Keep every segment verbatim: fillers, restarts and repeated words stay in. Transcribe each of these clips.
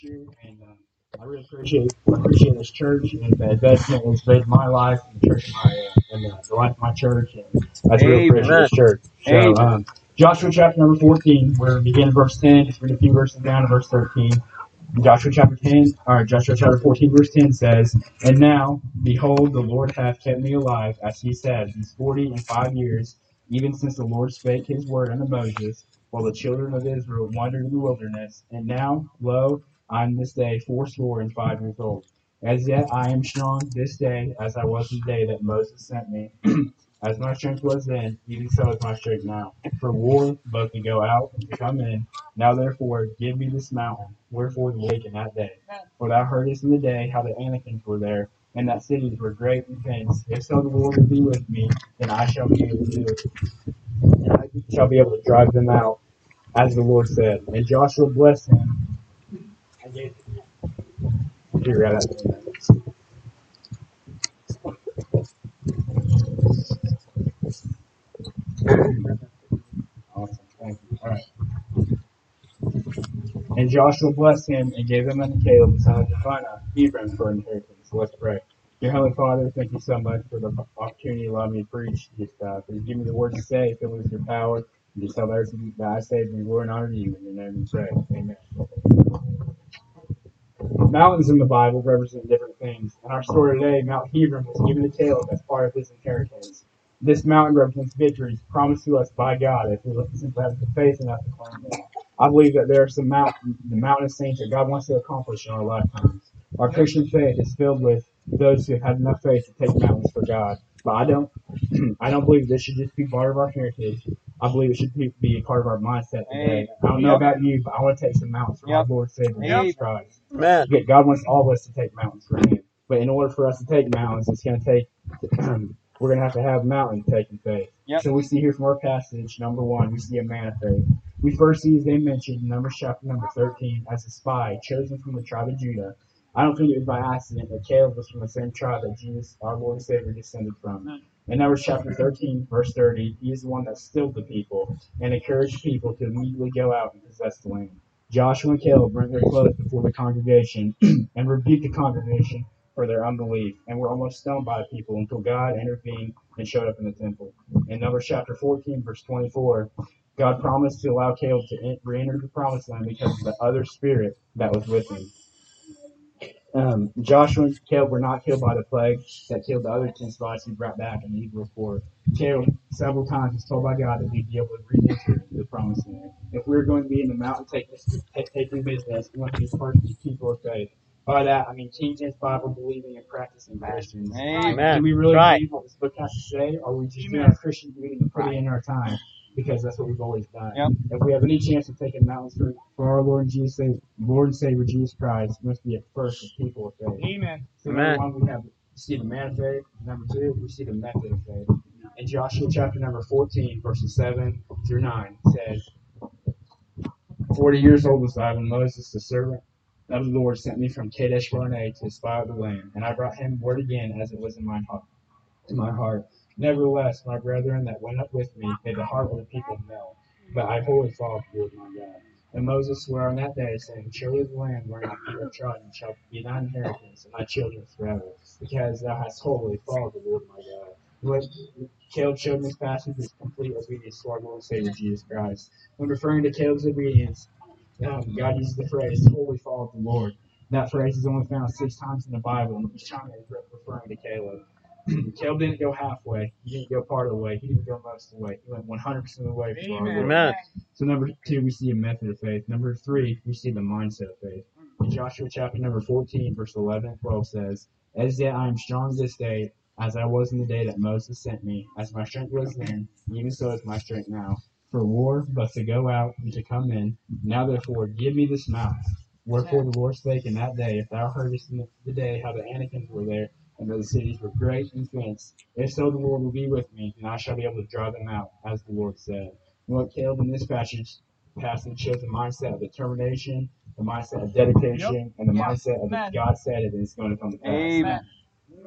and um, I really appreciate I appreciate this church and the investment it's made in my life and the church of my uh, and the, the life of my church, and I just really appreciate Amen. this church. So Amen. um, Joshua chapter number fourteen, we're beginning verse ten, just read a few verses down to verse thirteen. Joshua chapter ten, or Joshua chapter fourteen, verse ten says, "And now, behold, the Lord hath kept me alive, as he said, these forty and five years, even since the Lord spake his word unto Moses, while the children of Israel wandered in the wilderness. And now, lo, I am this day fourscore and five years old. As yet I am strong this day, as I was the day that Moses sent me. As my strength was then, even so is my strength now. For war, both to go out and to come in. Now therefore, give me this mountain, wherefore the lake in that day. For thou heardest in the day how the Anakims were there, and that cities were great and fenced. If so the Lord will be with me, then I shall be able to do it, and I shall be able to drive them out, as the Lord said. And Joshua blessed him. I gave figure out that. Awesome. Thank you. All right. And Joshua blessed him and gave him unto Caleb, the son of Jephunneh, Hebron, for inheritance. So let's pray. Dear Heavenly Father, thank you so much for the opportunity to allow me to preach. Just uh, please give me the words to say, fill me with your power, and just tell everything that I say bring glory and honor to you. In your name we pray. Amen. Mountains in the Bible represent different things. In our story today, Mount Hebron was given to Caleb as part of his inheritance. This mountain represents victories promised to us by God if we simply have the faith enough to claim them. I believe that there are some mountain, the mountain of saints that God wants to accomplish in our lifetimes. Our Christian faith is filled with those who have had enough faith to take mountains for God. But I don't, I don't believe this should just be part of our heritage. I believe it should be, be part of our mindset today. I don't know about you, but I want to take some mountains for my Yep. Lord and Savior Jesus Christ. Amen. God wants all of us to take mountains for Him. But in order for us to take mountains, it's going to take, we're going to have to have mountain taking faith. Yep. So we see here from our passage, number one, we see a man of faith. We first see his name mentioned in Numbers chapter number thirteen as a spy chosen from the tribe of Judah. I don't think it was by accident that Caleb was from the same tribe that Jesus, our Lord and Savior, descended from. In Numbers chapter thirteen, verse thirty, he is the one that stilled the people and encouraged people to immediately go out and possess the land. Joshua and Caleb rent their clothes before the congregation and rebuked the congregation for their unbelief, and were almost stoned by the people until God intervened and showed up in the temple. In Numbers chapter fourteen, verse twenty-four, God promised to allow Caleb to re-enter the promised land because of the other spirit that was with him. Um, Joshua and Caleb were not killed by the plague that killed the other ten spies he brought back in the evil report. Caleb several times was told by God that he'd be able to re-enter the promised land. If we we're going to be in the mountain taking, taking business, we want to be first people of faith. By that, I mean King James Bible believing and practicing Christians. Amen. Do we really Right. believe what this book has to say, or are we just doing our Christian duty and putting in our time? Because that's what we've always done. Yep. If we have any chance of taking mountains for, for our Lord and Jesus, Lord and Savior Jesus Christ, we must be at first as people of faith. Amen. So Amen. number one, we have we see the man of faith. Number two, we see the method of faith. In Joshua chapter number fourteen, verses seven through nine, it says, Forty years old was I when Moses, the servant of the Lord, sent me from Kadesh Barnea to spy out the land, and I brought him word again as it was in my heart. In my heart. Nevertheless, my brethren that went up with me made the heart of the people melt, but I wholly followed the Lord my God. And Moses swore on that day, saying, Surely the land wherein thy feet have trodden shall be thine inheritance, and thy children's forever, because thou hast wholly followed the Lord my God. What Caleb showed in this passage is complete obedience to our Lord and Savior Jesus Christ. When referring to Caleb's obedience, um, God uses the phrase, wholly followed the Lord. That phrase is only found six times in the Bible, and each time it's referring to Caleb. Caleb didn't go halfway. He didn't go part of the way. He didn't go most of the way. He went one hundred percent of the way for our Lord. Amen. So number two, we see a method of faith. Number three, we see the mindset of faith. In Joshua chapter number fourteen, verse eleven and twelve says, As yet I am strong this day, as I was in the day that Moses sent me. As my strength was then, even so is my strength now. For war, but to go out and to come in. Now therefore, give me this mountain. Wherefore the Lord spake in that day, If thou heardest in the day how the Anakims were there, and the cities were great and fenced. If so, the Lord will be with me, and I shall be able to drive them out, as the Lord said. And what Caleb in this passage, passage shows the mindset of determination, the mindset of dedication, yep. and the yep. mindset of if God said it, and it's going to come to pass. Amen.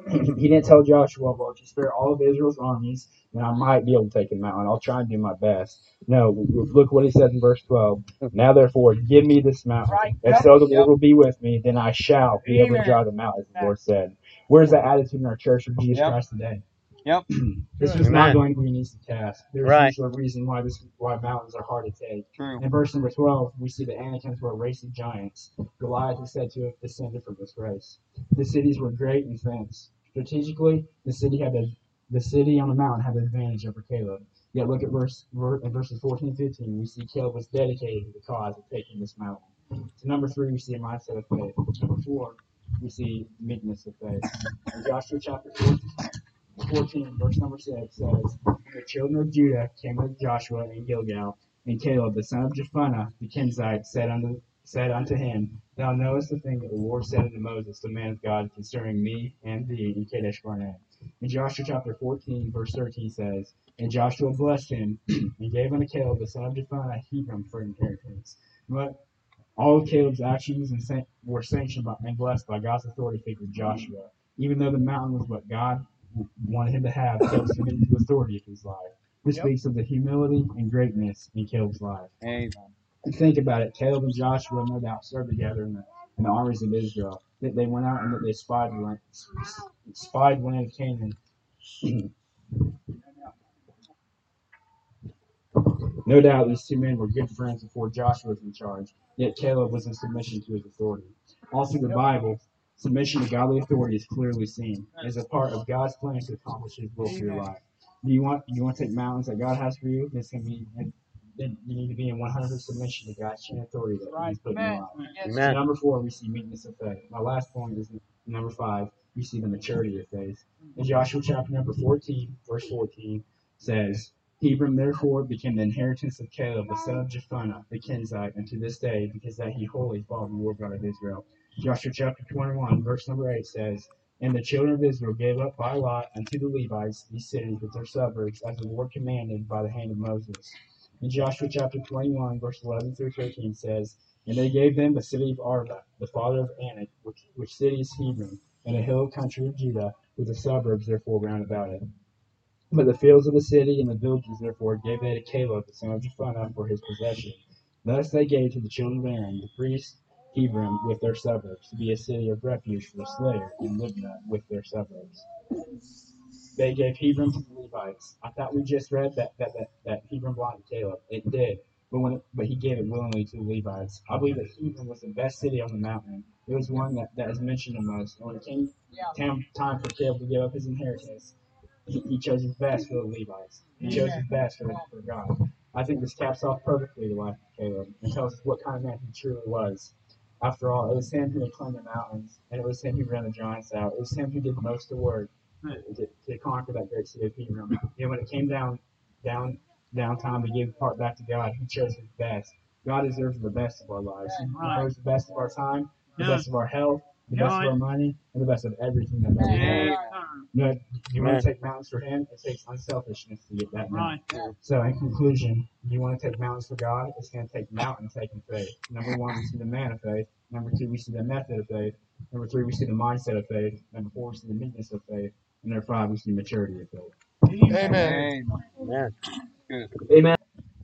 he didn't tell Joshua, well, if you spare all of Israel's armies, then I might be able to take the mountain. I'll try and do my best. No, look what he says in verse twelve. Now, therefore, give me this mountain. Right. If so, the yep. Lord will be with me, then I shall be Amen. able to drive them out, as the Lord said. Where's that attitude in our church of Jesus yep. Christ today? Yep. This was Amen. Not going to be an easy task. There's right. usually a reason why this why mountains are hard to take. True. In verse number twelve, we see the Anakims were a race of giants. Goliath is said to have descended from this race. The cities were great and fenced. Strategically, the city had a, the city on the mountain had an advantage over Caleb. Yet look at verse in verses fourteen and fifteen. We see Caleb was dedicated to the cause of taking this mountain. So number three, we see a mindset of faith. Number four, we see meekness of faith. In Joshua chapter fourteen, verse number six says, the children of Judah came with Joshua and Gilgal, and Caleb the son of Jephunneh the Kenizzite said unto said unto him, Thou knowest the thing that the Lord said unto Moses, the man of God, concerning me and thee in Kadesh Barnea. In Joshua chapter fourteen, verse thirteen says, And Joshua blessed him, and gave unto Caleb the son of Jephunneh Hebron for inheritance. But all of Caleb's actions and san- were sanctioned by, and blessed by God's authority figure Joshua. Even though the mountain was what God wanted him to have, Caleb submitted to the authority of his life. This yep. speaks of the humility and greatness in Caleb's life. Amen. And think about it, Caleb and Joshua no doubt served together in the, in the armies of Israel. They, they went out and they spied the land, spied the land of Canaan. No doubt these two men were good friends before Joshua was in charge, yet Caleb was in submission to his authority. All through the Bible, submission to godly authority is clearly seen as a part of God's plan to accomplish his will for your life. Do you want you want to take mountains that God has for you? This can be then you need to be in one hundred percent submission to God's chain authority that right. He's put in your life. Yes. So number four, we see meekness of faith. My last point is number five, we see the maturity of faith. In Joshua chapter number fourteen, verse fourteen says, Hebron therefore became the inheritance of Caleb, the son of Jephunneh, the Kenizzite, and to this day, because that he wholly followed the Lord God of Israel. Joshua chapter twenty-one, verse number eight says, And the children of Israel gave up by lot unto the Levites these cities with their suburbs, as the Lord commanded by the hand of Moses. In Joshua chapter twenty-one, verse eleven through thirteen says, And they gave them the city of Arba, the father of Anak, which, which city is Hebron, and a hill country of Judah, with the suburbs therefore round about it. But the fields of the city and the villages therefore gave they to Caleb, the son of Jephunneh, for his possession. Thus they gave to the children of Aaron, the priests, Hebron with their suburbs, to be a city of refuge for the slayer, and Libnah with their suburbs. They gave Hebron to the Levites. I thought we just read that that, that, that Hebron belonged to Caleb. It did, but when it, but he gave it willingly to the Levites. I believe that Hebron was the best city on the mountain. It was one that, that is mentioned the most. And when it came time, time for Caleb to give up his inheritance, he, he chose his best for the Levites. He chose his best for, for God. I think this caps off perfectly the life of Caleb and tells us what kind of man he truly was. After all, it was him who had climbed the mountains, and it was him who ran the giants out. It was him who did most of the work to, to conquer that great city of Hebron. And when it came down, down, down time to give the part back to God, he chose his best. God deserves the best of our lives. He deserves the best of our time, the best of our health, the best of our money, and the best of everything that we have. You know, you want to take mountains for him, it takes unselfishness to get that done. So in conclusion, you want to take mountains for God, it's going to take mountain taking faith. Number one, we see the man of faith. Number two, we see the method of faith. Number three, we see the mindset of faith. Number four, we see the meekness of faith. And number five, we see the maturity of faith. Amen. Amen. Amen.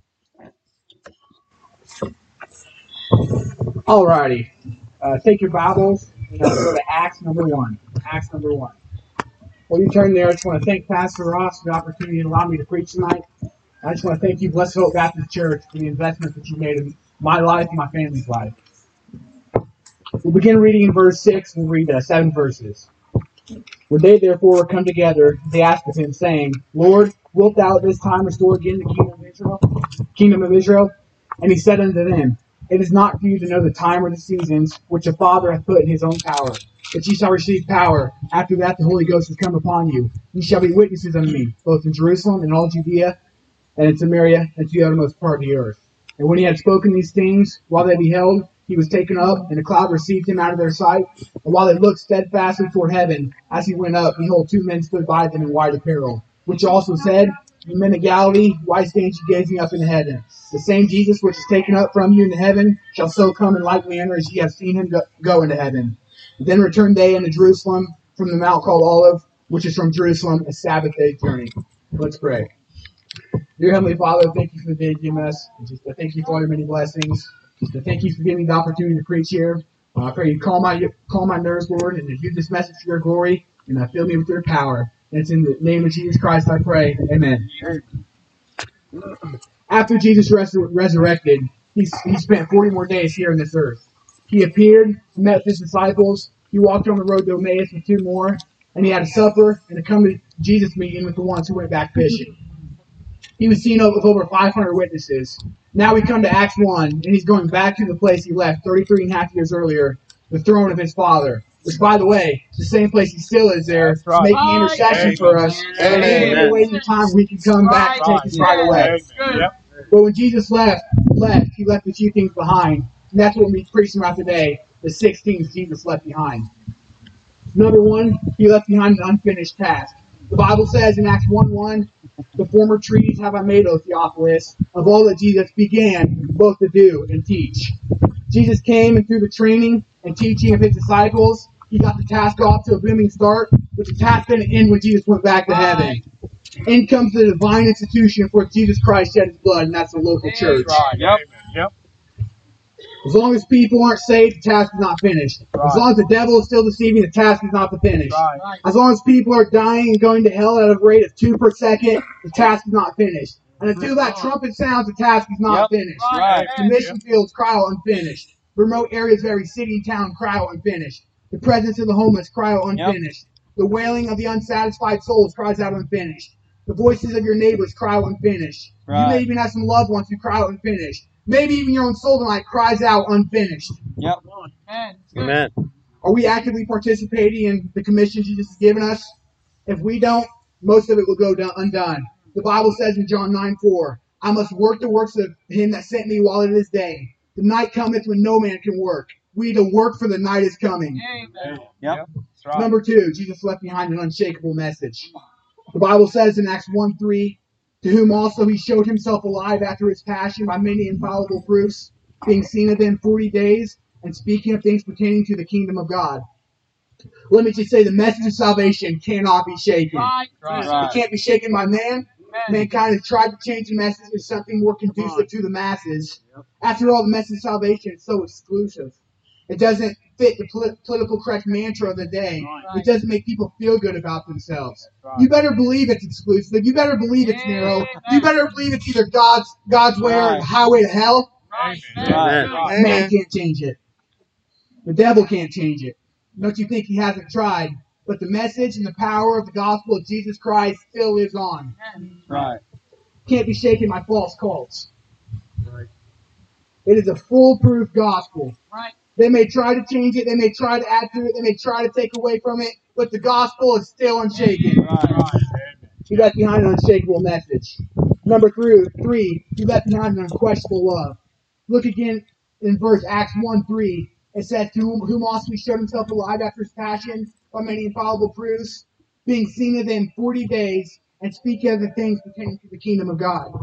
Alrighty. Uh, take your Bibles and uh, go to Acts number one. Acts number one. While you turn there, I just want to thank Pastor Ross for the opportunity to allow me to preach tonight. I just want to thank you, Blessed Hope Baptist Church, for the investment that you made in my life and my family's life. We'll begin reading in verse six. We'll read uh, seven verses. When they therefore were come together, they asked of him, saying, Lord, wilt thou at this time restore again the kingdom of Israel? Kingdom of Israel? And he said unto them, It is not for you to know the time or the seasons which the Father hath put in his own power, but ye shall receive power. After that the Holy Ghost is come upon you. Ye shall be witnesses unto me, both in Jerusalem and all Judea, and in Samaria, and to the uttermost part of the earth. And when he had spoken these things, while they beheld, he was taken up, and a cloud received him out of their sight. And while they looked steadfastly toward heaven, as he went up, behold, two men stood by them in white apparel, which also said, Ye men of Galilee, why stand ye gazing up into heaven? The same Jesus which is taken up from you into heaven shall so come in like manner as ye have seen him go, go into heaven. Then returned they unto Jerusalem, from the mount called Olive, which is from Jerusalem, a Sabbath day journey. Let's pray. Dear Heavenly Father, thank you for the day you've given us. Just to thank you for all your many blessings. Just to thank you for giving me the opportunity to preach here. Uh, I pray you calm my calm my nerves, Lord, and use this message for your glory, and uh, fill me with your power. And it's in the name of Jesus Christ I pray. Amen. After Jesus res- resurrected, he, he spent forty more days here on this earth. He appeared, met with his disciples. He walked on the road to Emmaus with two more, and he had a supper and a come to Jesus meeting with the ones who went back fishing. He was seen with over five hundred witnesses. Now we come to Acts one, and he's going back to the place he left thirty-three and a half years earlier, the throne of his father. Which, by the way, the same place he still is there, right. making intercession Amen. for us. And Amen. we're waiting time we can come back and take us right away. Yep. But when Jesus left, left, he left a few things behind. And that's what we're preaching about today, the six things Jesus left behind. Number one, he left behind an unfinished task. The Bible says in Acts one one, the former treatise have I made, O Theophilus, of all that Jesus began both to do and teach. Jesus came, and through the training and teaching of his disciples, he got the task off to a booming start, but the task didn't end when Jesus went back to heaven. In comes the divine institution for which Jesus Christ shed his blood, and that's the local church. Right. Yep. Yep. As long as people aren't saved, the task is not finished. Right. As long as the devil is still deceiving, the task is not finished. Right. As long as people are dying and going to hell at a rate of two per second, the task is not finished. And until that trumpet sounds, the task is not yep. finished. Right. The mission yep. fields cry out unfinished. The remote areas of every city and town cry out unfinished. The presence of the homeless cry out unfinished. Yep. The wailing of the unsatisfied souls cries out unfinished. The voices of your neighbors cry out unfinished. Right. You may even have some loved ones who cry out unfinished. Maybe even your own soul tonight cries out unfinished. Yep. Amen. Are we actively participating in the commission Jesus has given us? If we don't, most of it will go undone. The Bible says in John nine four, I must work the works of him that sent me while it is day. The night cometh when no man can work. We need to work, for the night is coming. Amen. Yep. That's right. Number two, Jesus left behind an unshakable message. The Bible says in Acts one three, to whom also he showed himself alive after his passion by many infallible proofs, being seen of them forty days, and speaking of things pertaining to the kingdom of God. Let me just say, the message of salvation cannot be shaken. Right, right. It can't be shaken by man. Mankind has tried to change the message to something more conducive to the masses. After all, the message of salvation is so exclusive. It doesn't fit the pol- political correct mantra of the day. Right. It doesn't make people feel good about themselves. Right. You better believe it's exclusive. You better believe it's narrow. You better believe it's either God's God's way right. or the highway to hell. Right. Right. Man can't change it. The devil can't change it. Don't you think he hasn't tried? But the message and the power of the gospel of Jesus Christ still lives on. Right. Can't be shaken by false cults. Right. It is a foolproof gospel. Right. They may try to change it, they may try to add to it, they may try to take away from it, but the gospel is still unshaken. Right. He left behind an unshakable message. Number three, three, he left behind an unquestionable love. Look again in verse Acts one three. It says, to whom, whom also he showed himself alive after his passion by many infallible proofs, being seen of them forty days, and speaking of the things pertaining to the kingdom of God.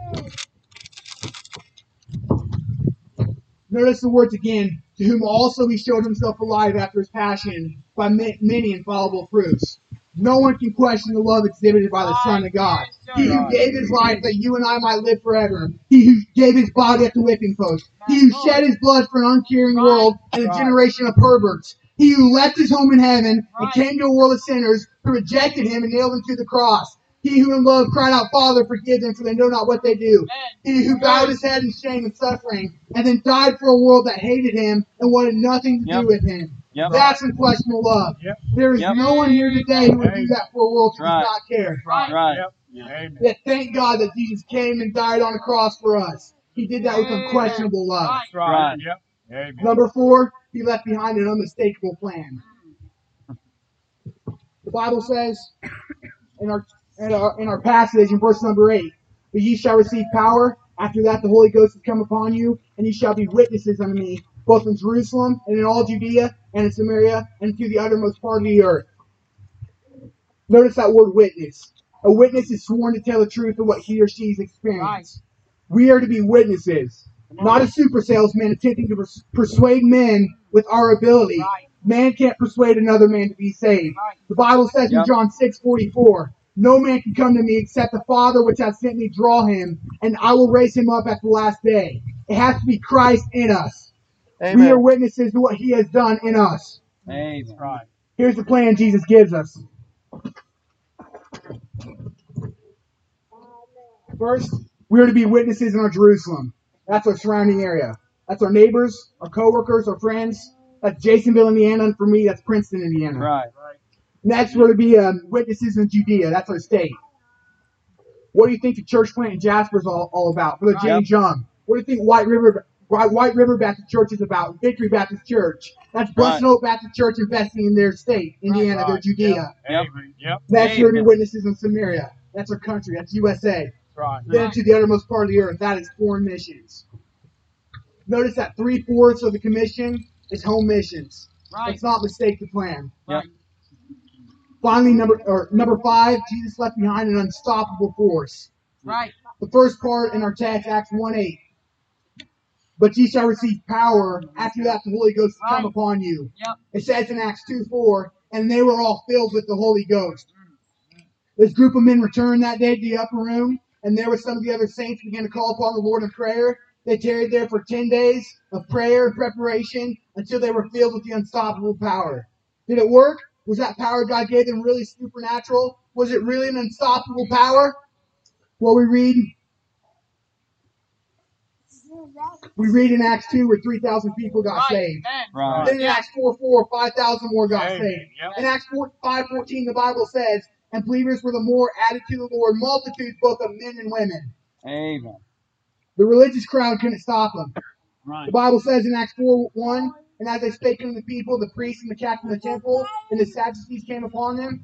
Notice the words again, to whom also he showed himself alive after his passion by many infallible proofs. No one can question the love exhibited by the Son of God. He who gave his life that you and I might live forever. He who gave his body at the whipping post. He who shed his blood for an uncaring world and a generation of perverts. He who left his home in heaven and came to a world of sinners who rejected him and nailed him to the cross. He who in love cried out, Father, forgive them, for they know not what they do. He who bowed his head in shame and suffering, and then died for a world that hated him and wanted nothing to yep. do with him. Yep. That's unquestionable love. Yep. There is yep. no one here today who would do that for a world who right. does not care. Right. Right. Yep. Yet thank God that Jesus came and died on the cross for us. He did that with unquestionable love. Right. Right. Yep. Amen. Number four, he left behind an unmistakable plan. The Bible says in our in our, in our passage in verse number eight, but ye shall receive power. After that the Holy Ghost has come upon you, and ye shall be witnesses unto me, both in Jerusalem and in all Judea and in Samaria and to the uttermost part of the earth. Notice that word witness. A witness is sworn to tell the truth of what he or she has experienced. Right. We are to be witnesses, not a super salesman attempting to pers- persuade men with our ability, right. Man can't persuade another man to be saved. The Bible says Yep. in John six forty-four, no man can come to me except the Father which hath sent me draw him, and I will raise him up at the last day. It has to be Christ in us. Amen. We are witnesses to what he has done in us. Amen. Right. Here's the plan Jesus gives us. First, we are to be witnesses in our Jerusalem. That's our surrounding area. That's our neighbors, our co-workers, our friends. That's Jasonville, Indiana, and for me, that's Princeton, Indiana. Right. Next, we're to be um, witnesses in Judea. That's our state. What do you think the church plant in Jasper is all, all about? Brother James Young. What do you think White River White River Baptist Church is about? Victory Baptist Church. That's Blessed Right. Hope Baptist Church investing in their state, Indiana, their Right. Judea. Yep. Yep. Next, we're to be Amen. witnesses in Samaria. That's our country. That's U S A. Right. Then to the uttermost part of the earth. That is foreign missions. Notice that three-fourths of the commission is home missions. Right. Let's not mistake the plan. Yep. Finally, number or number five, Jesus left behind an unstoppable force. Right. The first part in our text, Acts one eight. But ye shall receive power after that the Holy Ghost has come Right. upon you. Yep. It says in Acts two four, and they were all filled with the Holy Ghost. This group of men returned that day to the upper room, and there with some of the other saints began to call upon the Lord in prayer. They tarried there for ten days of prayer and preparation until they were filled with the unstoppable power. Did it work? Was that power God gave them really supernatural? Was it really an unstoppable power? Well, we read we read in Acts two where three thousand people got Right. saved. Amen. Right. Then in Yeah. Acts four four, five thousand more got Amen. saved. Yep. In Acts five fourteen, the Bible says, and believers were the more added to the Lord, multitudes both of men and women. Amen. The religious crowd couldn't stop them. Right. The Bible says in Acts four one, and as they spake unto the people, the priests and the captain of the temple and the Sadducees came upon them,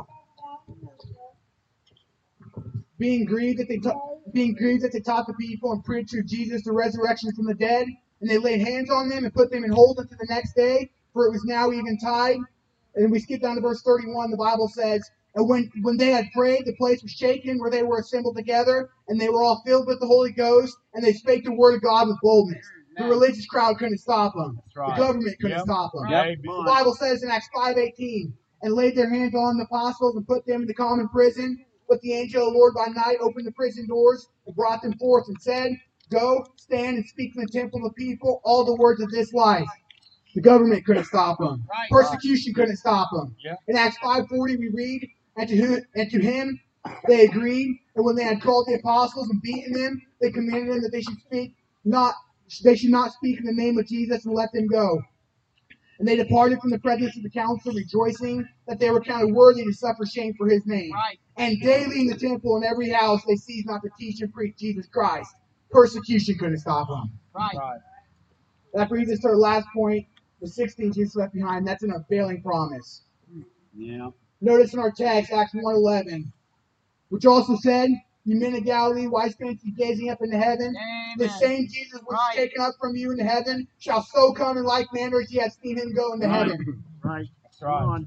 being grieved that they ta- being grieved that they taught the people and preached through Jesus the resurrection from the dead, and they laid hands on them and put them in hold until the next day, for it was now eventide. And we skip down to verse thirty-one. The Bible says, and when when they had prayed, the place was shaken where they were assembled together, and they were all filled with the Holy Ghost, and they spake the word of God with boldness. The religious crowd couldn't stop them. That's right. The government couldn't Yep. stop them. Yep. The Bible says in Acts five eighteen, and laid their hands on the apostles and put them in the common prison. But the angel of the Lord by night opened the prison doors and brought them forth and said, go, stand and speak in the temple of the people all the words of this life. The government couldn't stop them. Right. Persecution couldn't stop them. Yeah. In Acts five forty we read, and to, who, and to him they agreed, and when they had called the apostles and beaten them, they commanded them that they should speak not they should not speak in the name of Jesus and let them go. And they departed from the presence of the council, rejoicing that they were counted worthy to suffer shame for his name. Right. And daily in the temple and every house they ceased not to teach and preach Jesus Christ. Persecution couldn't stop them. Right. Right. That brings us to our last point, the sixteen Jesus left behind. That's an unfailing promise. Yeah. Notice in our text, Acts one eleven, which also said, you men of Galilee, why stand ye gazing up into heaven? The Amen. same Jesus which Right. is taken up from you into heaven shall so come in like manner as ye have seen him go into Right. heaven. Right. That's right.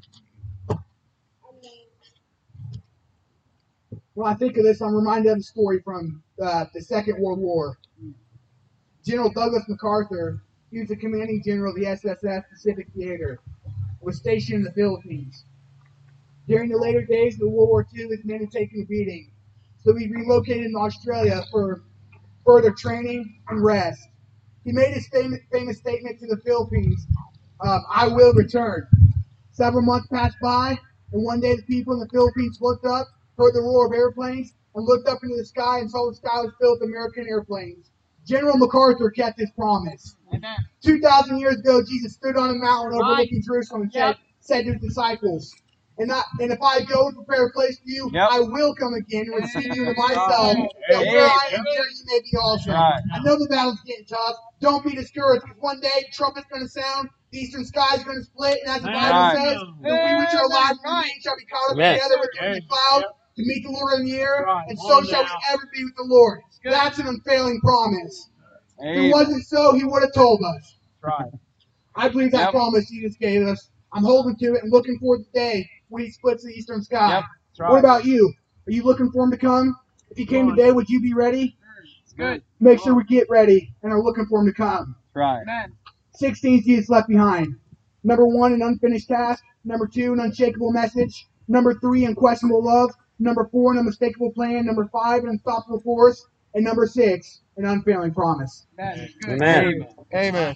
When I think of this, I'm reminded of a story from uh, the Second World War. General Douglas MacArthur, he was the commanding general of the S S S Pacific Theater, was stationed in the Philippines. During the later days of the World War Two, his men had taken a beating, so he relocated in Australia for further training and rest. He made his famous, famous statement to the Philippines, um, I will return. Several months passed by, and one day the people in the Philippines looked up, heard the roar of airplanes, and looked up into the sky and saw the sky was filled with American airplanes. General MacArthur kept his promise. Amen. Two thousand years ago, Jesus stood on a mountain Right. overlooking Jerusalem and Yep. said, said to his disciples, and, I, and if I go and prepare a place for you, Yep. I will come again and receive you to Right. myself, that where I am, Amen. there you may be also. Right. I know the battle's getting tough. Don't be discouraged, because one day the trumpet's going to sound, the eastern sky is going to split, and as the Bible Right. says, that we which are alive and Right. remain shall be caught up Amen. together with him in the Yep. cloud Yep. to meet the Lord in the air, Right. and Come so on shall now. we ever be with the Lord. Good. That's an unfailing promise. If it Amen. wasn't so, he would have told us. Right. I believe that Yep. promise Jesus gave us. I'm holding to it and looking for the day when he splits the eastern sky. Yep. That's right. What about you? Are you looking for him to come? If he came Come on. today, would you be ready? It's good. Make sure we get ready and are looking for him to come. Right. Amen. sixteen Jesus left behind. Number one, an unfinished task. Number two, an unshakable message. Number three, unquestionable love. Number four, an unmistakable plan. Number five, an unstoppable force. And number six, an unfailing promise. Amen. Amen. Amen.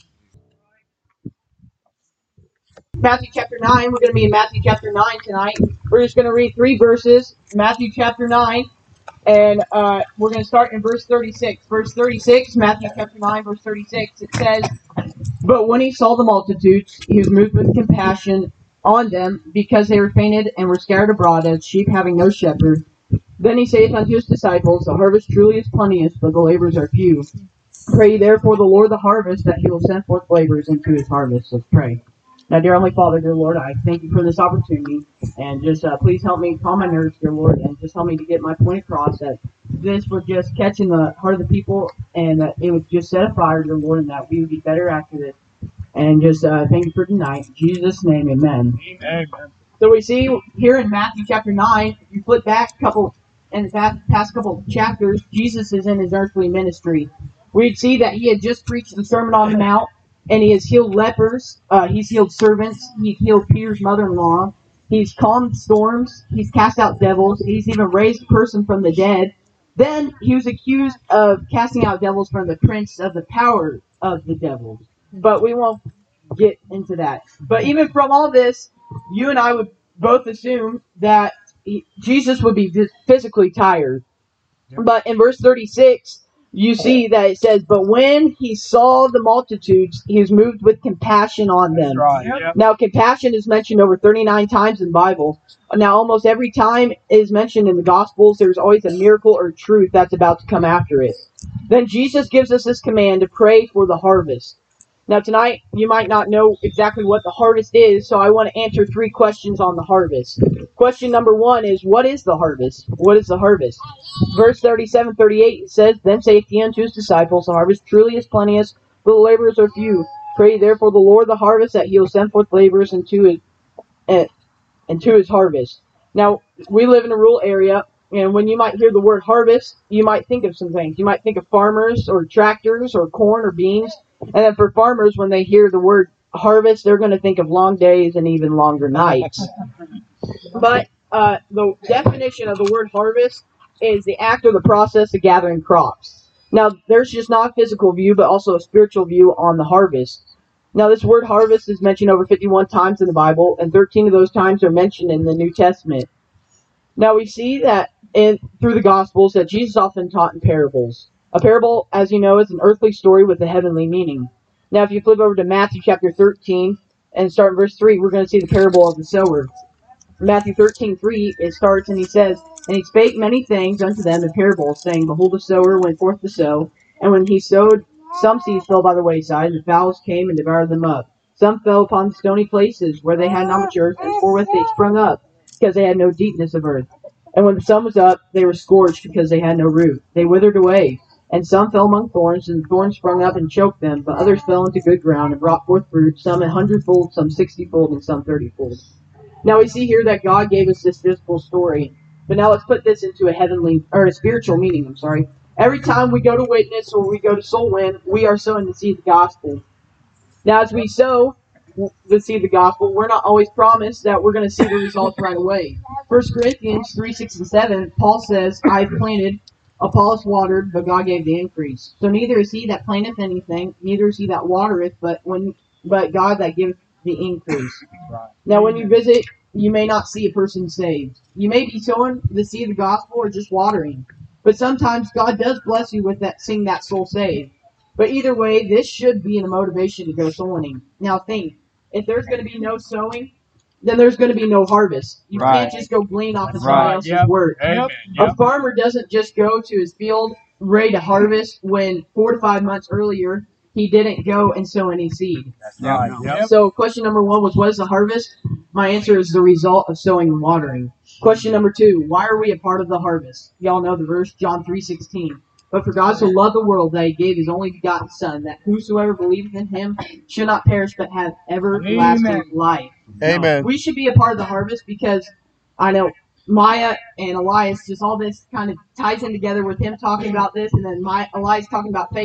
Matthew chapter nine. We're going to be in Matthew chapter nine tonight. We're just going to read three verses. Matthew chapter nine. And uh, we're going to start in verse thirty-six. Verse thirty-six, Matthew chapter nine, verse thirty-six. It says, "But when he saw the multitudes, he was moved with compassion on them, because they were fainted and were scattered abroad as sheep having no shepherd. Then he saith unto his disciples, The harvest truly is plenteous, but the laborers are few. Pray therefore the Lord of the harvest, that he will send forth laborers into his harvest." Let's pray. Now, dear Heavenly Father, dear Lord, I thank you for this opportunity, and just uh, please help me calm my nerves, dear Lord, and just help me to get my point across, that this would just catch in the heart of the people, and that it would just set a fire, dear Lord, and that we would be better after this. And just uh, thank you for tonight. In Jesus' name, amen. Amen. So we see here in Matthew chapter nine, if you flip back a couple, in the past, past couple chapters, Jesus is in his earthly ministry. We'd see that he had just preached the Sermon on the Mount, and he has healed lepers, uh, he's healed servants, he healed Peter's mother-in-law, he's calmed storms, he's cast out devils, he's even raised a person from the dead. Then he was accused of casting out devils from the prince of the power of the devils. But we won't get into that. But even from all this, you and I would both assume that he, Jesus would be physically tired. But in verse thirty-six, you see that it says, "But when he saw the multitudes, he was moved with compassion on them." That's right. Yep. Now, compassion is mentioned over thirty-nine times in the Bible. Now, almost every time it is mentioned in the Gospels, there's always a miracle or truth that's about to come after it. Then Jesus gives us this command to pray for the harvest. Now, tonight, you might not know exactly what the harvest is, so I want to answer three questions on the harvest. Question number one is, what is the harvest? What is the harvest? Verse thirty-seven, thirty-eight, it says, "Then saith he unto his disciples, The harvest truly is plenteous, but the laborers are few. Pray therefore the Lord of the harvest, that he will send forth laborers into his, uh, into his harvest." Now, we live in a rural area, and when you might hear the word harvest, you might think of some things. You might think of farmers, or tractors, or corn, or beans. And then for farmers, when they hear the word harvest, they're going to think of long days and even longer nights. But uh, the definition of the word harvest is the act or the process of gathering crops. Now, there's just not a physical view, but also a spiritual view on the harvest. Now, this word harvest is mentioned over fifty-one times in the Bible, and thirteen of those times are mentioned in the New Testament. Now, we see that in, through the Gospels that Jesus often taught in parables. A parable, as you know, is an earthly story with a heavenly meaning. Now, if you flip over to Matthew chapter thirteen and start in verse three, we're going to see the parable of the sower. Matthew thirteen, three, it starts, and he says, "And he spake many things unto them in parables, saying, Behold, the sower went forth to sow. And when he sowed, some seeds fell by the wayside, and the fowls came and devoured them up. Some fell upon stony places, where they had not much earth, and forthwith they sprung up, because they had no deepness of earth. And when the sun was up, they were scorched, because they had no root. They withered away. And some fell among thorns, and the thorns sprung up and choked them. But others fell into good ground, and brought forth fruit, some a hundredfold, some sixtyfold, and some thirtyfold." Now we see here that God gave us this physical story. But now let's put this into a heavenly, or a spiritual meaning, I'm sorry. Every time we go to witness or we go to soul win, we are sowing the seed of the gospel. Now as we sow the seed of the gospel, we're not always promised that we're going to see the results right away. First Corinthians three, six, and seven, Paul says, "I planted, Apollos watered, but God gave the increase. So neither is he that planteth anything, neither is he that watereth, but when but God that giveth the increase." Right. Now when you visit, you may not see a person saved. You may be sowing the seed of the gospel or just watering. But sometimes God does bless you with that, seeing that soul saved. But either way, this should be a motivation to go soul winning. Now think, if there's going to be no sowing, then there's going to be no harvest. You Right. can't just go glean off of Right. somebody else's Yep. work. Amen. A farmer doesn't just go to his field ready to harvest when four to five months earlier he didn't go and sow any seed. That's right. Yep. So question number one was, what is the harvest? My answer is the result of sowing and watering. Question number two, why are we a part of the harvest? Y'all know the verse, John three sixteen. "But for God so loved the world that he gave his only begotten Son, that whosoever believeth in him should not perish but have everlasting Amen. life." Amen. We should be a part of the harvest because I know Maya and Elias, just all this kind of ties in together with him talking about this, and then my Elias talking about faith.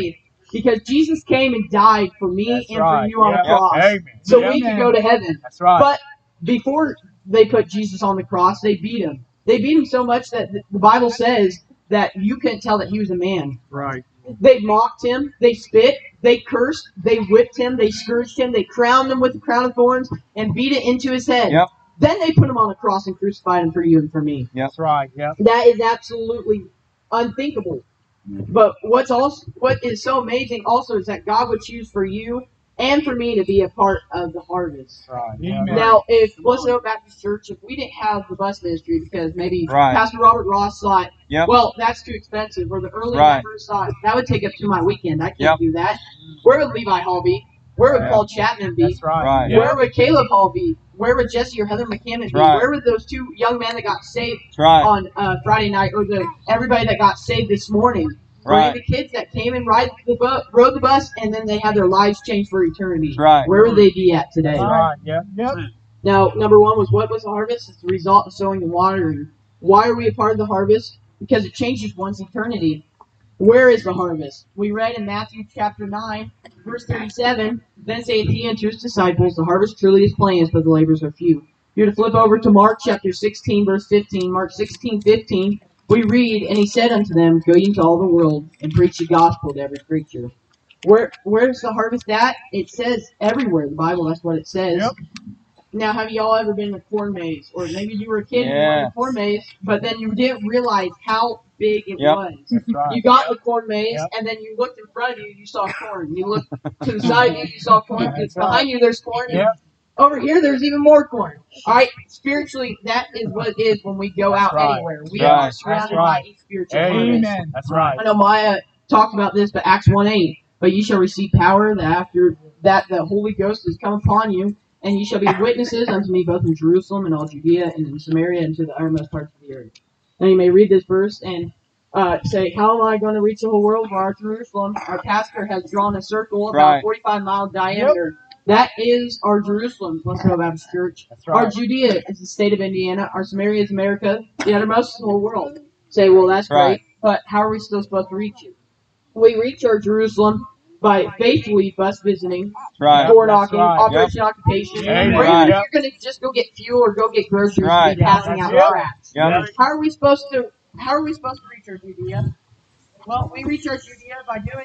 Because Jesus came and died for me That's and for right. you on Yep. the cross. Amen. So Yep. we could go to heaven. That's right. But before they put Jesus on the cross, they beat him. They beat him so much that the Bible says that you couldn't tell that he was a man. Right. They mocked him, they spit, they cursed, they whipped him, they scourged him, they crowned him with a crown of thorns and beat it into his head. Yep. Then they put him on the cross and crucified him for you and for me. Yep. That's right. Yep. That is absolutely unthinkable. But what's also what is so amazing also is that God would choose for you and for me to be a part of the harvest. Right. Amen. Now, if Blessed Hope Baptist Church, if we didn't have the bus ministry because maybe Right. Pastor Robert Ross thought, Yep. well, that's too expensive, or the early Right. members thought that would take up to my weekend. I can't Yep. do that. Where would Levi Hall be? Where would Yeah. Paul Chapman be? That's right. Right. Where would Caleb Hall be? Where would Jesse or Heather McCammon be? Right. Where would those two young men that got saved That's right. on uh, Friday night, or the everybody that got saved this morning? Or Right. the kids that came and ride the bu- rode the bus and then they had their lives changed for eternity? That's right. Where would they be at today? That's right. Yep. Yep. Now, number one was, what was the harvest? It's the result of sowing and watering. Why are we a part of the harvest? Because it changes one's eternity. Where is the harvest? We read in Matthew chapter nine, verse thirty-seven, then saith he unto his disciples, the harvest truly is plenteous, but the laborers are few. You're to flip over to Mark chapter sixteen, verse fifteen. Mark sixteen, fifteen. We read, and he said unto them, go ye into all the world, and preach the gospel to every creature. Where Where's the harvest at? It says everywhere. The Bible, that's what it says. Yep. Now, have you all ever been in a corn maze? Or maybe you were a kid and you were in Yeah. a corn maze, but then you didn't realize how big it Yep. was. That's right. You got in the corn maze, Yep. and then you looked in front of you, you saw corn. You looked to the side of you, you saw corn. That's Behind right. you, there's corn. and Yep. Over here, there's even more corn. All right, spiritually, that is what it is when we go That's out right. anywhere. We That's are right. surrounded That's right. by a spiritual harvest. Amen. That's right. I know Maya talked about this, but Acts one eight. But ye shall receive power that after that the Holy Ghost is come upon you, and ye shall be witnesses unto me both in Jerusalem and all Judea and in Samaria and to the uttermost parts of the earth. Now you may read this verse and uh, say, how am I going to reach the whole world? Well, our Jerusalem, our pastor has drawn a circle about Right. forty-five mile diameter. That is our Jerusalem, Blessed Hope Baptist Church. That's Our right. Judea is the state of Indiana. Our Samaria is America. The uttermost is the whole world. Say, well, that's Right. great, but how are we still supposed to reach it? We reach our Jerusalem by faithfully bus visiting, That's right. door That's knocking, right. Operation Occupation, Amen. or even Right. if you're going to just go get fuel or go get groceries Right. and be passing Yeah, out that's it. tracts. Yep. How are we supposed to? How are we supposed to reach our Judea? Well, we reach our Judea by doing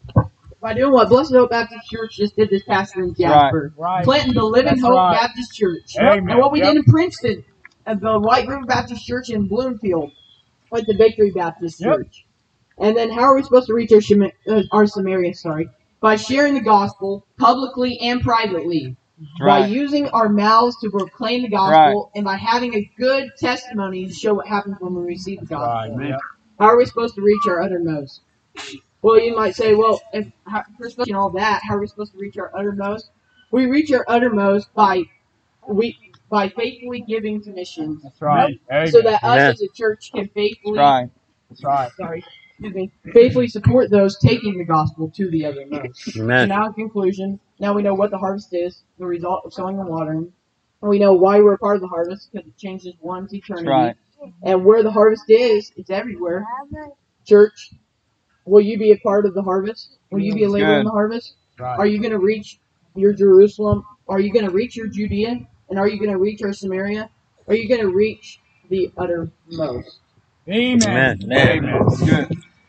by doing what Blessed Hope Baptist Church just did this past year in Jasper, Right. planting the Living That's Hope right. Baptist Church, Amen. and what we Yep. did in Princeton at the White River Baptist Church in Bloomfield with the Victory Baptist Yep. Church. And then how are we supposed to reach our, Shema- uh, our Samaria? Sorry, by sharing the gospel publicly and privately. That's By right. using our mouths to proclaim the gospel, and by having a good testimony to show what happens when we receive the gospel. Right. Yep. How are we supposed to reach our uttermost? Well, you might say, well, if how, for supposed to all that, how are we supposed to reach our uttermost? We reach our uttermost by we by faithfully giving to missions, That's right. Amen. so that Amen. us as a church can faithfully, That's right. That's right. sorry, excuse me, faithfully support those taking the gospel to the uttermost. So Amen. now, in conclusion, now we know what the harvest is, the result of sowing and watering. And we know why we're a part of the harvest, because it changes one's eternity. right. And where the harvest is, it's everywhere. Church, will you be a part of the harvest? Will you be a laborer in Good. the harvest? Right. Are you going to reach your Jerusalem? Are you going to reach your Judea? And are you going to reach our Samaria? Are you going to reach the uttermost? Amen. Amen. Amen. Good.